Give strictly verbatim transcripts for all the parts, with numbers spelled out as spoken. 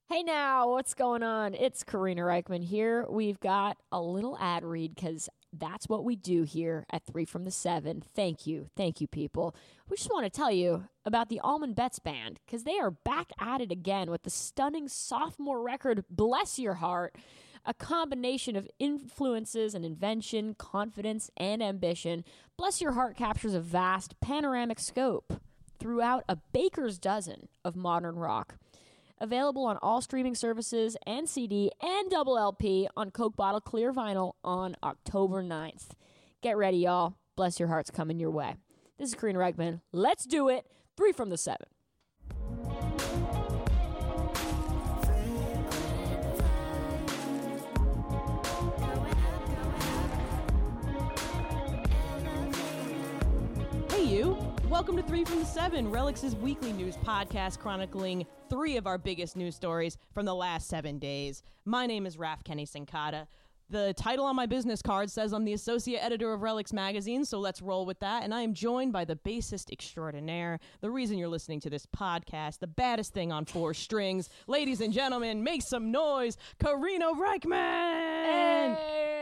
Hey now, what's going on? It's Karina Reichman here. We've got a little ad read because that's what we do here at three from the seven. Thank you. Thank you, people. We just want to tell you about the Allman Betts Band because they are back at it again with the stunning sophomore record, Bless Your Heart, a combination of influences and invention, confidence, and ambition. Bless Your Heart captures a vast panoramic scope throughout a baker's dozen of modern rock. Available on all streaming services and C D and double L P on Coke Bottle Clear Vinyl on October ninth. Get ready, y'all. Bless Your Heart's coming your way. This is Karina Reichman. Let's do it. Three from the seven. Hey, you. Welcome to Three from the Seven, Relix's weekly news podcast chronicling three of our biggest news stories from the last seven days. My name is Raf Kenny Sinkata. The title on my business card says I'm the associate editor of Relix magazine, so let's roll with that. And I am joined by the bassist extraordinaire, the reason you're listening to this podcast, the baddest thing on four strings. Ladies and gentlemen, make some noise, Karina Reichman!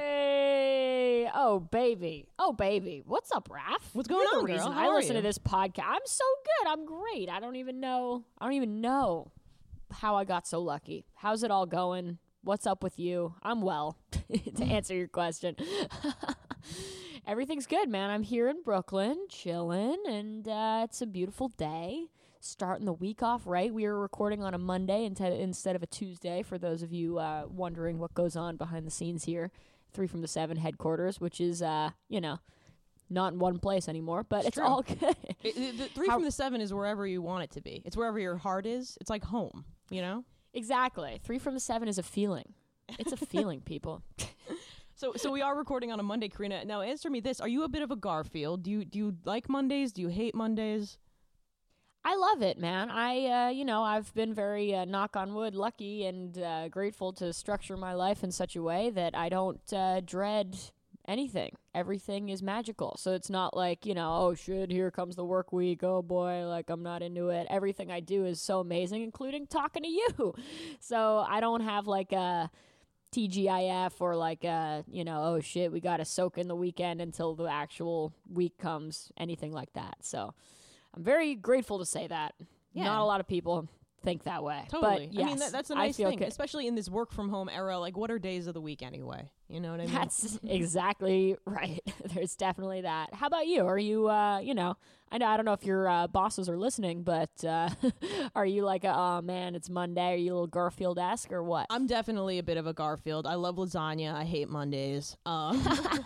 Hey! Oh, baby. Oh, baby. What's up, Raph? What's going You're on, the reason girl? I How are listen you? to this podcast. I'm so good. I'm great. I don't even know. I don't even know how I got so lucky. How's it all going? What's up with you? I'm well, to answer your question. Everything's good, man. I'm here in Brooklyn, chilling, and uh, it's a beautiful day. Starting the week off right. We are recording on a Monday instead of a Tuesday, for those of you uh, wondering what goes on behind the scenes here. Three from the Seven headquarters, which is, uh, you know, not in one place anymore, but it's, It's true. all good. It, it, the Three How- from the Seven is wherever you want it to be. It's wherever your heart is. It's like home, you know? Exactly. Three from the Seven is a feeling. It's a feeling, people. So, so we are recording on a Monday, Karina. Now, answer me this: are you a bit of a Garfield? Do you do you like Mondays? Do you hate Mondays? I love it, man. I, uh, you know, I've been very, uh, knock on wood, lucky and uh, grateful to structure my life in such a way that I don't uh, dread anything. Everything is magical. So it's not like, you know, oh shit, here comes the work week. Oh boy, like I'm not into it. Everything I do is so amazing, including talking to you. So I don't have like a T G I F or like a, you know, oh shit, we got to soak in the weekend until the actual week comes, anything like that. So I'm very grateful to say that. Yeah. Not a lot of people think that way. Totally. But yes, I mean, that, that's a I nice feel thing, good. especially in this work from home era. Like, what are days of the week anyway? You know what I mean? That's exactly right. There's definitely that. How about you? Are you, uh, you know, I know I don't know if your uh, bosses are listening, but uh, are you like, a, oh man, it's Monday? Are you a little Garfield-esque or what? I'm definitely a bit of a Garfield. I love lasagna. I hate Mondays. Um,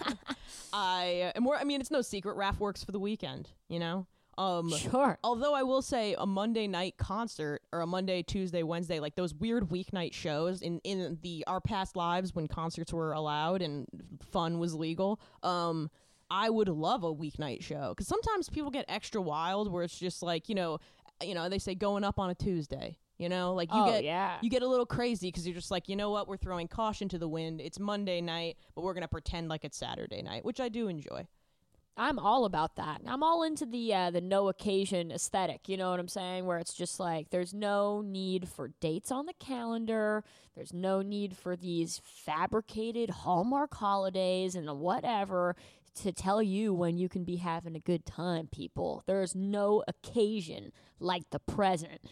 I am more. I mean, it's no secret. Raph works for the weekend. You know. Um, Sure. Although I will say a Monday night concert or a Monday, Tuesday, Wednesday, like those weird weeknight shows in, in the our past lives when concerts were allowed and fun was legal. Um, I would love a weeknight show because sometimes people get extra wild where it's just like, you know, you know, they say going up on a Tuesday. You know, like you Oh, get yeah. you get a little crazy because you're just like, you know what, we're throwing caution to the wind. It's Monday night, but we're gonna pretend like it's Saturday night, which I do enjoy. I'm all about that. I'm all into the uh, the no occasion aesthetic. You know what I'm saying? Where it's just like there's no need for dates on the calendar. There's no need for these fabricated Hallmark holidays and whatever to tell you when you can be having a good time, people. There's no occasion like the present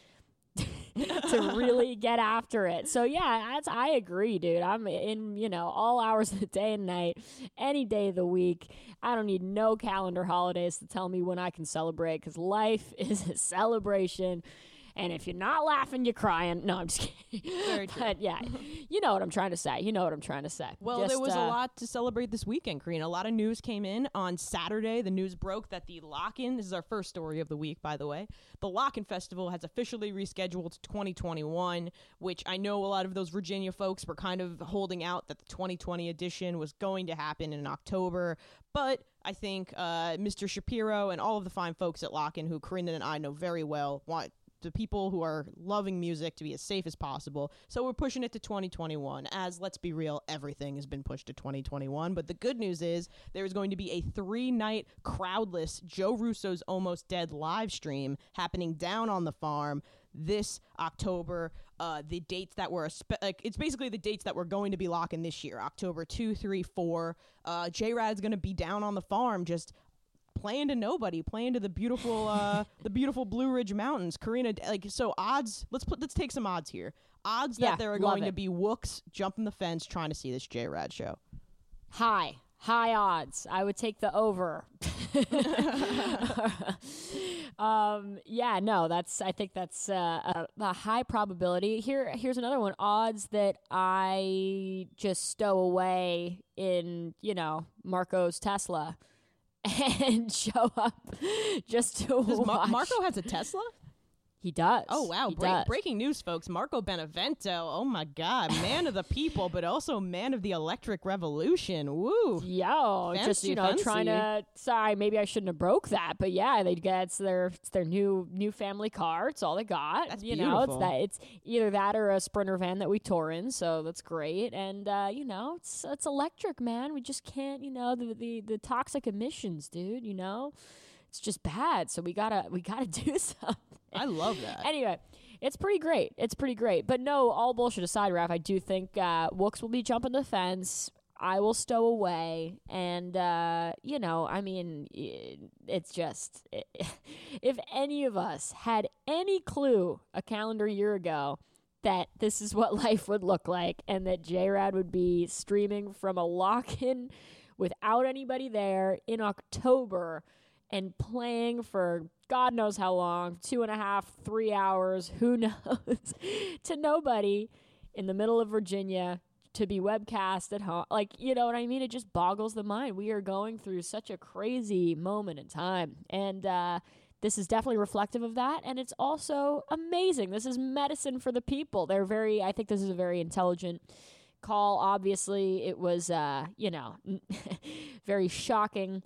to really get after it. So yeah, that's, I agree, dude. I'm in, you know, all hours of the day and night, any day of the week. I don't need no calendar holidays to tell me when I can celebrate because life is a celebration. And if you're not laughing, you're crying. No, I'm just kidding. Very true. But yeah, you know what I'm trying to say. You know what I'm trying to say. Well, Just, there was uh, a lot to celebrate this weekend, Karina. A lot of news came in on Saturday. The news broke that the Lock-In, this is our first story of the week, by the way, the Lock-In Festival has officially rescheduled to twenty twenty-one, which I know a lot of those Virginia folks were kind of holding out that the twenty twenty edition was going to happen in October. But I think uh, Mister Shapiro and all of the fine folks at Lock-In, who Karina and I know very well, want the people who are loving music to be as safe as possible. So we're pushing it to twenty twenty-one, as, let's be real, everything has been pushed to twenty twenty-one. But the good news is there is going to be a three-night crowdless Joe Russo's Almost Dead live stream happening down on the farm this October. Uh, the dates that were, spe- like, it's basically the dates that we're going to be locking this year. October two, three, four. Uh, J-Rad's going to be down on the farm just playing to nobody, playing to the beautiful uh, the beautiful Blue Ridge Mountains. Karina, like, so odds, let's put let's take some odds here. Odds Yeah, that there are love going it. to be wooks jumping the fence trying to see this J-Rad show. High. High odds. I would take the over. um, yeah, no, that's. I think that's uh, a, a high probability. Here, here's another one. Odds that I just stow away in, you know, Marco's Tesla and show up just to Does Mar- watch. Marco has a Tesla? He does. Oh, wow. He Break- does. breaking news, folks. Marco Benevento. Oh, my God. Man of the people, but also man of the electric revolution. Woo. Yo, just Fancy, you know, trying fancy. to. Sorry, maybe I shouldn't have broke that, but yeah, they get it's their it's their new new family car. It's all they got. That's you know, it's beautiful. that it's either that or a Sprinter van that we tore in, so that's great. And uh, you know, it's it's electric, man. We just can't, you know, the the the toxic emissions, dude. You know, it's just bad. So we gotta we gotta do something. I love that. Anyway, it's pretty great. It's pretty great. But no, all bullshit aside, Raph, I do think uh, Wooks will be jumping the fence. I will stow away. And, uh, you know, I mean, i- it's just, if any of us had any clue a calendar year ago that this is what life would look like and that J-Rad would be streaming from a lock-in without anybody there in October and playing for God knows how long, two and a half, three hours, who knows, to nobody in the middle of Virginia to be webcast at home. Like, you know what I mean? It just boggles the mind. We are going through such a crazy moment in time. And uh, this is definitely reflective of that. And it's also amazing. This is medicine for the people. They're very, I think this is a very intelligent call. Obviously, it was, uh, you know, very shocking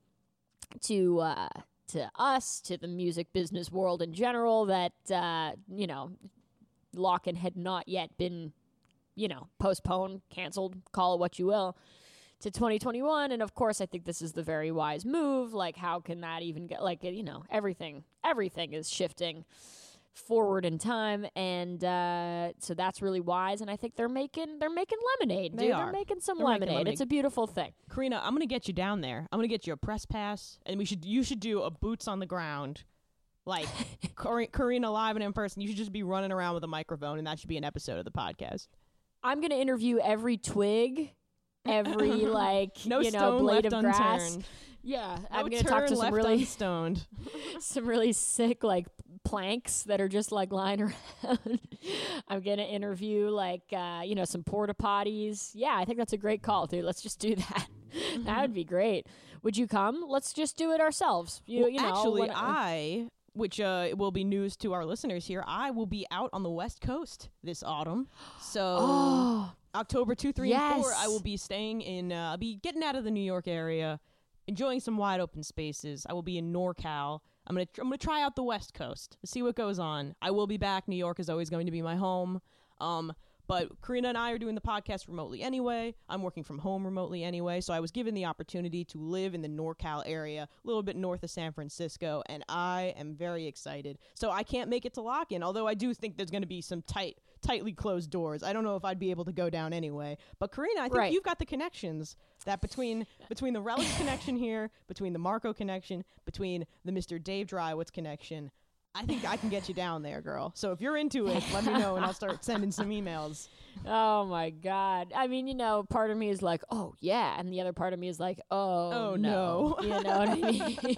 to uh, to us, to the music business world in general, that uh, you know, Lock-In had not yet been, you know, postponed, canceled, call it what you will, to twenty twenty-one. And of course, I think this is the very wise move. Like, how can that even get, like, you know, everything, everything is shifting forward in time, and uh, so that's really wise. And I think they're making they're making lemonade, They dude. are. They're making some They're making lemonade. lemonade. It's a beautiful thing. Karina, I'm gonna get you down there. I'm gonna get you a press pass, and we should you should do a boots on the ground, like Kar- Karina live and in person. You should just be running around with a microphone, and that should be an episode of the podcast. I'm gonna interview every twig, every like No you know stone blade left of grass. unturned. Yeah, No I'm gonna turn talk to some left really unstoned. some really sick like planks that are just like lying around. I'm gonna interview like uh, you know some porta potties. Yeah, I think that's a great call, dude. Let's just do that. That would be great. Would you come? Let's just do it ourselves. You, Well, you know, actually, when- I, which uh, will be news to our listeners here, I will be out on the West Coast this autumn. So oh, October two, three, and four, I yes. will be staying in. Uh, I'll be getting out of the New York area, enjoying some wide open spaces. I will be in NorCal. I'm gonna tr- I'm gonna try out the West Coast, see what goes on. I will be back. New York is always going to be my home. Um, but Karina and I are doing the podcast remotely anyway. I'm working from home remotely anyway. So I was given the opportunity to live in the NorCal area, a little bit north of San Francisco, and I am very excited. So I can't make it to Lock-In, although I do think there's going to be some tight, tightly closed doors. I don't know if I'd be able to go down anyway. But Karina, I think Right. you've got the connections that between between the Relics connection here, between the Marco connection, between the Mister Dave Drywitz connection. I think I can get you down there, girl. So if you're into it, let me know and I'll start sending some emails. Oh my God. I mean, you know, part of me is like, oh yeah, and the other part of me is like, oh, Oh, no. no. You know what I mean?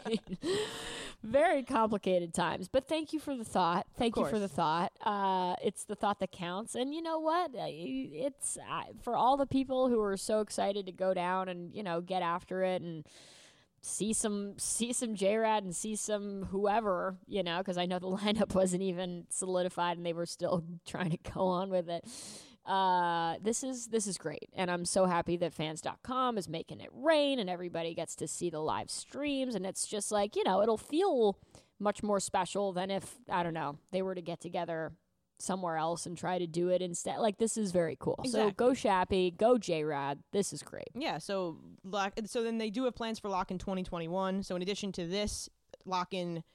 Very complicated times. But thank you for the thought. Thank you for course. the thought. Uh, it's the thought that counts. And you know what? Uh, It's uh, for all the people who are so excited to go down and, you know, get after it and see some see some J-Rad and see some whoever, you know, because I know the lineup wasn't even solidified and they were still trying to go on with it. Uh, this is this is great, and I'm so happy that fans dot com is making it rain and everybody gets to see the live streams, and it's just like, you know, it'll feel much more special than if, I don't know, they were to get together somewhere else and try to do it instead. Like, this is very cool. So Exactly. go Shappy, go J-Rad. This is great. Yeah, so lock, so then they do have plans for Lock-In twenty twenty-one. So in addition to this Lock-In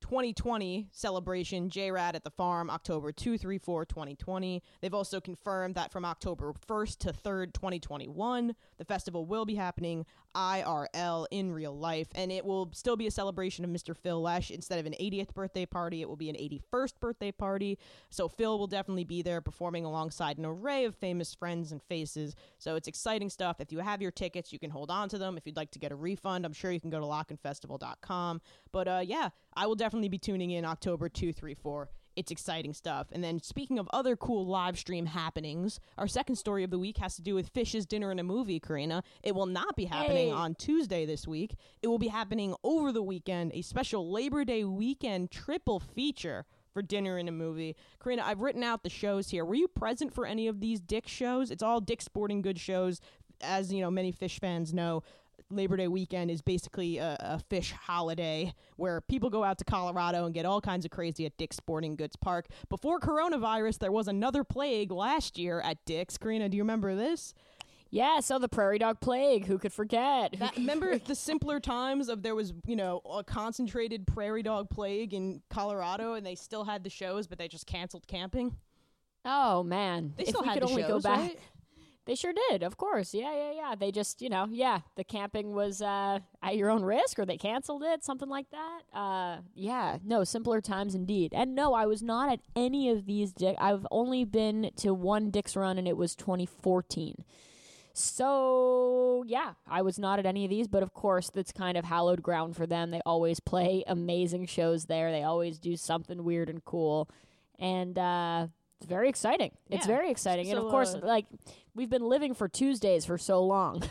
twenty twenty celebration, J-Rad at the Farm, October second, third, fourth, twenty twenty. They've also confirmed that from October first to third, twenty twenty-one, the festival will be happening I R L, in real life, and it will still be a celebration of Mister Phil Lesh. Instead of an eightieth birthday party, it will be an eighty-first birthday party. So Phil will definitely be there performing alongside an array of famous friends and faces. So it's exciting stuff. If you have your tickets, you can hold on to them. If you'd like to get a refund, I'm sure you can go to lockin festival dot com. But uh, yeah, I will definitely be tuning in October second, third, fourth. It's exciting stuff. And then speaking of other cool live stream happenings, our second story of the week has to do with Fish's Dinner and a Movie, Karina. It will not be happening Hey. on Tuesday this week. It will be happening over the weekend, a special Labor Day weekend triple feature for Dinner and a Movie. Karina, I've written out the shows here. Were you present for any of these Dick shows? It's all Dick Sporting Goods shows. As you know, many Fish fans know, Labor Day weekend is basically a, a fish holiday where people go out to Colorado and get all kinds of crazy at Dick's Sporting Goods Park. Before coronavirus, there was another plague last year at Dick's. Karina, do you remember this? Yeah, so the prairie dog plague. Who could forget? Who That, could remember the simpler times of there was, you know, a concentrated prairie dog plague in Colorado and they still had the shows, but they just canceled camping? Oh man, They if still we had could the only shows, go back. right? They sure did, of course. Yeah, yeah, yeah. They just, you know, yeah, the camping was uh, at your own risk, or they canceled it, something like that. Uh, yeah, no, simpler times indeed. And no, I was not at any of these. Dick. I've only been to one Dick's Run, and it was twenty fourteen. So, yeah, I was not at any of these, but of course, that's kind of hallowed ground for them. They always play amazing shows there. They always do something weird and cool. And, uh, it's very exciting. It's Yeah. very exciting. and So, of course, uh, like, we've been living for Tuesdays for so long.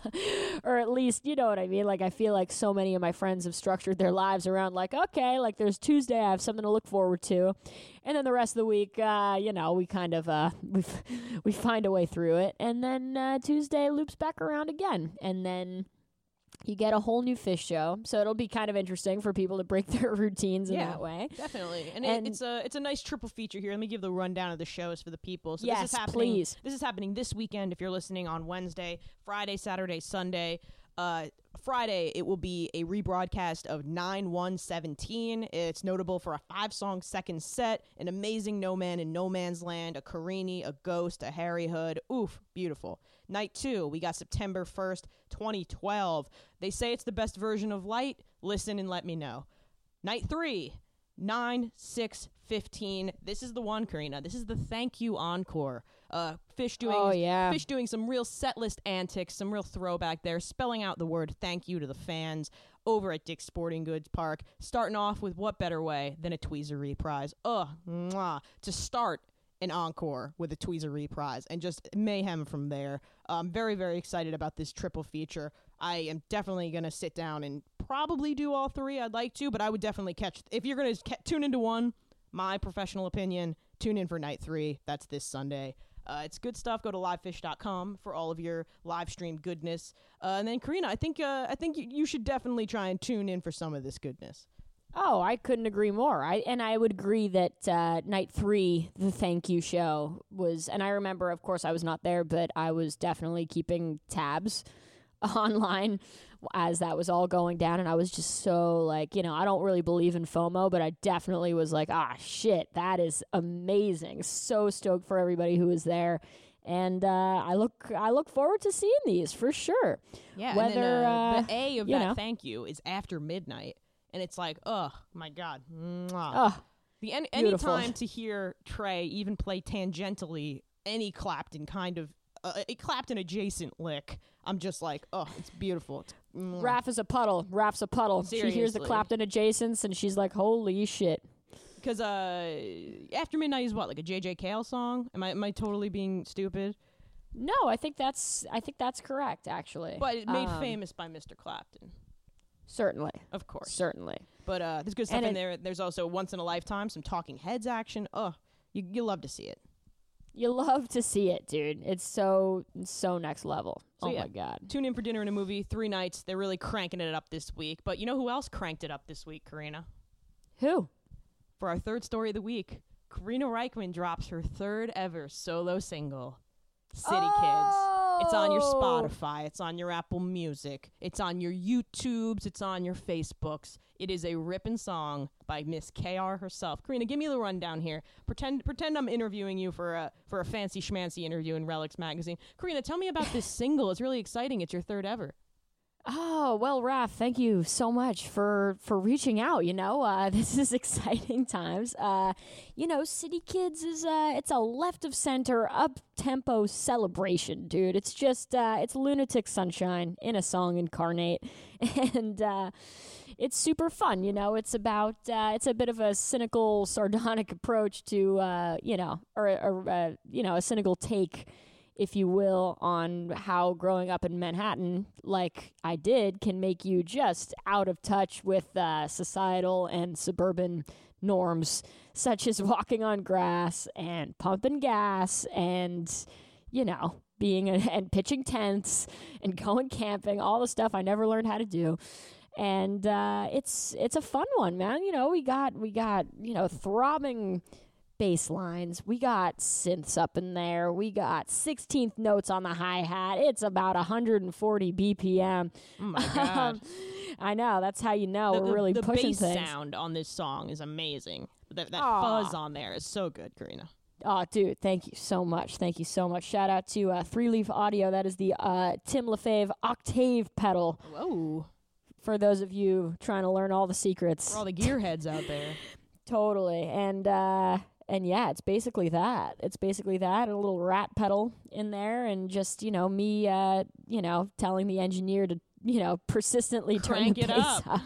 Or at least, you know what I mean? Like, I feel like so many of my friends have structured their lives around, like, okay, like, there's Tuesday, I have something to look forward to. And then the rest of the week, uh, you know, we kind of, uh, we we find a way through it. And then uh, Tuesday loops back around again. And then you get a whole new fish show. So it'll be kind of interesting for people to break their routines in Yeah. that way. Definitely, and, And- it, it's a it's a nice triple feature here. Let me give the rundown of the shows for the people. So Yes, this is happening. please. This is happening this weekend. If you're listening on Wednesday, Friday, Saturday, Sunday. Uh, Friday, it will be a rebroadcast of nine one seventeen. It's notable for a five-song second set, an amazing No Man in No Man's Land, a Carini, a Ghost, a Harry Hood. Oof, beautiful. Night two, we got September first, twenty twelve. They say it's the best version of Light. Listen and let me know. Night three, nine six fifteen. This is the one, Karina. This is the thank you encore. Uh, Fish doing Oh, yeah. Fish doing some real set list antics, some real throwback there, spelling out the word thank you to the fans over at Dick's Sporting Goods Park. Starting off with what better way than a Tweezer reprise? Ugh, mwah. To start an encore with a Tweezer reprise and just mayhem from there. I'm very, very excited about this triple feature. I am definitely going to sit down and probably do all three. I'd like to, but I would definitely catch, if you're going to ca- tune into one, my professional opinion, tune in for night three. That's this Sunday. Uh, it's good stuff. Go to live fish dot com for all of your live stream goodness. Uh, and then Karina, I think uh, I think you, you should definitely try and tune in for some of this goodness. Oh, I couldn't agree more. I and I would agree that uh, night three, the thank you show was, and I remember, of course, I was not there, but I was definitely keeping tabs online as that was all going down, and I was just so like, you know, I don't really believe in FOMO, but I definitely was like, ah, shit, that is amazing. So stoked for everybody who was there. And uh, I look, I look forward to seeing these for sure. Yeah, Whether and then, uh, uh, the A of you that know. thank you is after midnight, and it's like, oh my god, mwah. Oh, the any beautiful. anytime to hear Trey even play tangentially any Clapton kind of uh, a Clapton adjacent lick, I'm just like, oh, it's beautiful. It's, mwah. Raph is a puddle. Raph's a puddle. She hears the Seriously. Clapton adjacents, and she's like, holy shit. Because uh, after midnight is what, like a J J Cale song? Am I am I totally being stupid? No, I think that's, I think that's correct, actually. But it made Um, famous by Mister Clapton, Certainly, of course. certainly. But uh, there's good stuff And in it- there. There's also Once in a Lifetime, some Talking Heads action. Oh, you you love to see it. You love to see it, dude. It's so so next level. So, oh yeah. my god. Tune in for Dinner and a Movie, three nights. They're really cranking it up this week. But you know who else cranked it up this week, Karina? Who? For our third story of the week, Karina Reichman drops her third ever solo single, City Kids. It's on your Spotify. It's on your Apple Music. It's on your YouTubes. It's on your Facebooks. It is a ripping song by Miss K R herself. Karina, give me the rundown here. Pretend pretend I'm interviewing you for a for a fancy schmancy interview in Relics magazine. Karina, tell me about this single. It's really exciting. It's your third ever. Oh, well, Raph, thank you so much for, for reaching out, you know. Uh, this is exciting times. Uh, you know, City Kids is uh, it's a left-of-center, up-tempo celebration, dude. It's just, uh, it's lunatic sunshine in a song incarnate. And uh, it's super fun, you know. It's about, uh, it's a bit of a cynical, sardonic approach to, uh, you know, or, or uh, you know, a cynical take, if you will, on how growing up in Manhattan, like I did, can make you just out of touch with uh, societal and suburban norms, such as walking on grass and pumping gas and, you know, being a, and pitching tents and going camping, all the stuff I never learned how to do. And uh, it's it's a fun one, man. You know, we got we got you know throbbing bass lines. We got synths up in there. We got sixteenth notes on the hi-hat. It's about one hundred forty B P M. Oh my God. um, I know. That's how you know the, we're really the, pushing the bass things. sound on this song is amazing. That, that Aww. fuzz on there is so good, Karina. Oh, dude, thank you so much. Thank you so much. Shout out to uh, Three Leaf Audio. That is the uh, Tim LaFave Octave pedal. Whoa. For those of you trying to learn all the secrets. For all the gearheads out there. Totally. And, uh... And yeah, it's basically that. It's basically that, a little rat pedal in there, and just, you know, me, uh, you know, telling the engineer to, you know, persistently Crank turn the it bass up. up.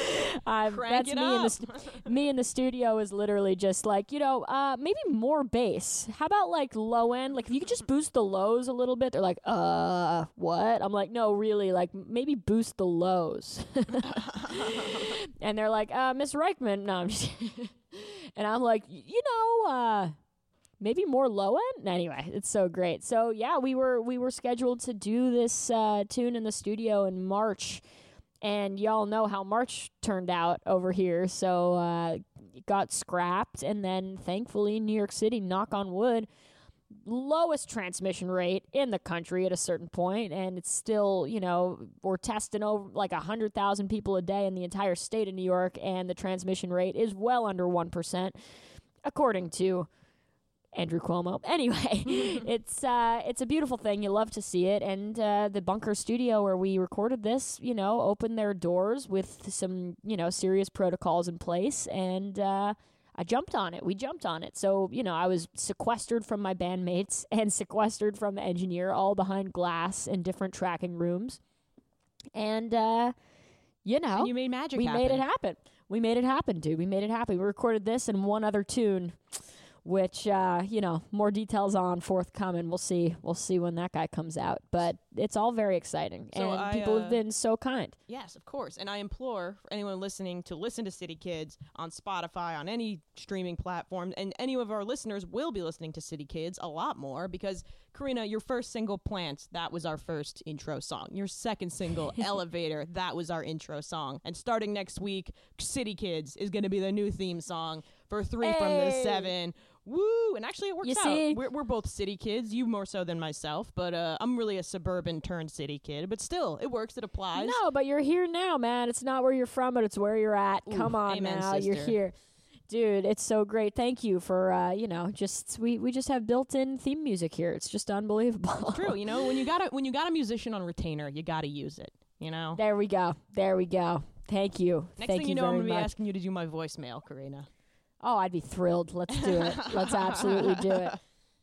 um, Crank that's it me up. in the st- me in the studio is literally just like, you know, uh, maybe more bass. How about like low end? Like if you could just boost the lows a little bit. They're like, uh, what? I'm like, no, really, like maybe boost the lows. And they're like, uh, Miss Reichman, no, I'm just. And I'm like, you know, uh, maybe more low end. Anyway, it's so great. So yeah, we were we were scheduled to do this uh, tune in the studio in March, and y'all know how March turned out over here. So uh, it got scrapped, and then thankfully, New York City, knock on wood, lowest transmission rate in the country at a certain point, and it's still, you know, we're testing over like one hundred thousand people a day in the entire state of New York, and the transmission rate is well under one percent, according to Andrew Cuomo. Anyway, it's uh, it's a beautiful thing. You love to see it, and uh, the Bunker Studio where we recorded this, you know, opened their doors with some, you know, serious protocols in place, and uh I jumped on it. We jumped on it. So, you know, I was sequestered from my bandmates and sequestered from the engineer, all behind glass in different tracking rooms. And, uh, you know, and you made magic we happen. made it happen. We made it happen, dude. We made it happen. We recorded this and one other tune, which, uh, you know, more details on forthcoming. We'll see. We'll see when that guy comes out. But it's all very exciting. So and I, people uh, have been so kind. Yes, of course. And I implore for anyone listening to listen to City Kids on Spotify, on any streaming platform, and any of our listeners will be listening to City Kids a lot more because, Karina, your first single, Plant, that was our first intro song. Your second single, Elevator, that was our intro song. And starting next week, City Kids is going to be the new theme song for Three Hey. from the Seven. Woo! And actually, it works You out. see? We're, we're both city kids. You more so than myself, but uh, I'm really a suburban turned city kid. But still, it works. It applies. No, but you're here now, man. It's not where you're from, but it's where you're at. Ooh, Come on amen, now. You're sister. here. Dude, it's so great. Thank you for, uh, you know, just, we, we just have built-in theme music here. It's just unbelievable. It's true. You know, when you got a when you got a musician on retainer, you got to use it. You know. There we go. There we go. Thank you. Next Thank thing you you know, I'm very gonna be much. asking you to do my voicemail, Karina. Oh, I'd be thrilled. Let's do it. Let's absolutely do it.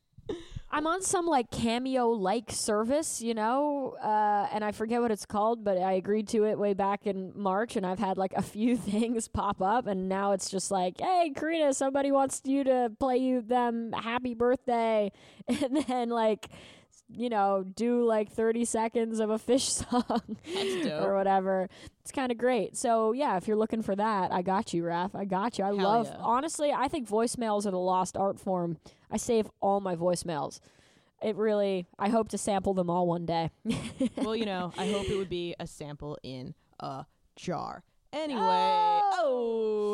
I'm on some like Cameo-like service, you know, uh, and I forget what it's called, but I agreed to it way back in March, and I've had like a few things pop up, and now it's just like, hey, Karina, somebody wants you to play you them happy birthday, and then like, you know, do like thirty seconds of a Fish song That's dope. or whatever. It's kind of great. So yeah, if you're looking for that, I got you, Raph. I got you. I Hell love, yeah. honestly, I think voicemails are the lost art form. I save all my voicemails. It really, I hope to sample them all one day. Well, you know, I hope it would be a sample in a jar. Anyway, Oh. oh,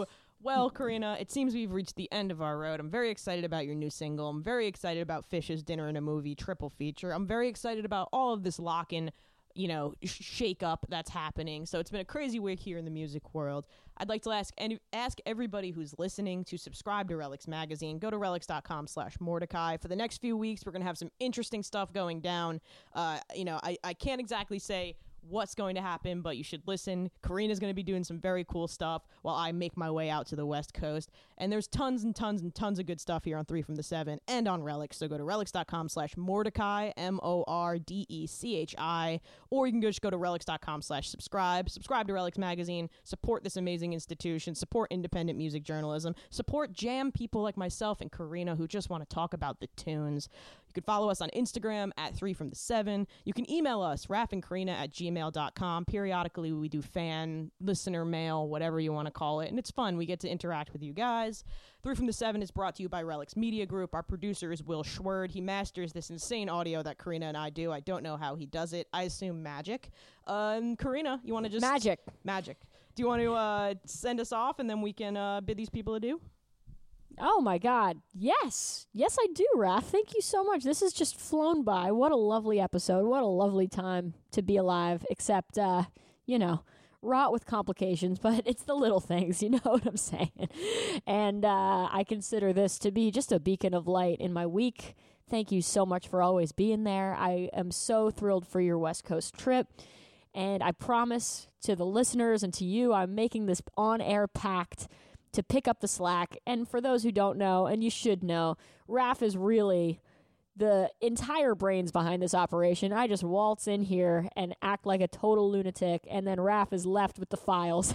Well, Karina, it seems we've reached the end of our road. I'm very excited about your new single. I'm very excited about Fish's Dinner and a Movie triple feature. I'm very excited about all of this lock-in, you know, sh- shake-up that's happening. So it's been a crazy week here in the music world. I'd like to ask any, ask everybody who's listening to subscribe to Relix Magazine. Go to relix.com slash Mordecai. For the next few weeks, we're going to have some interesting stuff going down. Uh, you know, I, I can't exactly say what's going to happen, but you should listen. Karina's going to be doing some very cool stuff while I make my way out to the West Coast. And there's tons and tons and tons of good stuff here on three from the seven and on Relix. So go to relix.com slash Mordecai, M O R D E C H I, or you can just go to relix.com slash subscribe. Subscribe to Relix Magazine. Support this amazing institution. Support independent music journalism. Support jam people like myself and Karina who just want to talk about the tunes. You can follow us on Instagram at three from the seven. You can email us, Raph and Karina at gmail dot com. Periodically, we do fan, listener mail, whatever you want to call it, and it's fun. We get to interact with you guys. three from the seven is brought to you by Relix Media Group. Our producer is Will Schwerd. He masters this insane audio that Karina and I do. I don't know how he does it. I assume magic. Um, Karina, you want to just... Magic. Magic. Do you want to uh, send us off, and then we can uh, bid these people adieu? Oh, my God. Yes. Yes, I do, Raph. Thank you so much. This has just flown by. What a lovely episode. What a lovely time to be alive, except, uh, you know, wrought with complications, but it's the little things, you know what I'm saying? And uh, I consider this to be just a beacon of light in my week. Thank you so much for always being there. I am so thrilled for your West Coast trip. And I promise to the listeners and to you, I'm making this on-air pact to pick up the slack. And for those who don't know, and you should know, Raph is really the entire brains behind this operation. I just waltz in here and act like a total lunatic, and then Raph is left with the files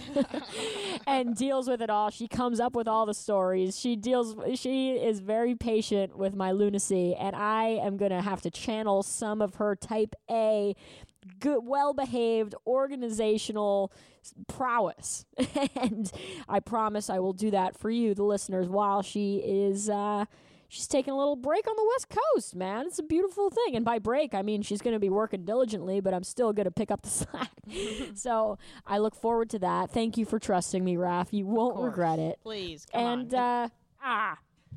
and deals with it all. She comes up with all the stories. She deals. She is very patient with my lunacy, and I am going to have to channel some of her type A, good, well-behaved, organizational prowess. And I promise I will do that for you, the listeners, while she is... Uh, She's taking a little break on the West Coast, man. It's a beautiful thing. And by break, I mean she's going to be working diligently, but I'm still going to pick up the slack. So I look forward to that. Thank you for trusting me, Raph. You won't regret it. Please, come and, on. uh, ah,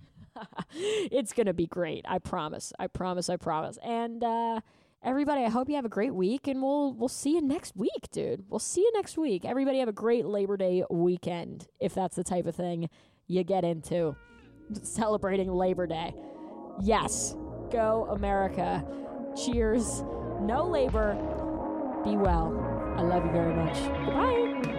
it's going to be great. I promise. I promise. I promise. And, uh, everybody, I hope you have a great week, and we'll we'll see you next week, dude. We'll see you next week. Everybody have a great Labor Day weekend, if that's the type of thing you get into. Celebrating Labor Day. Yes. Go America. Cheers. No labor. Be well. I love you very much. Goodbye.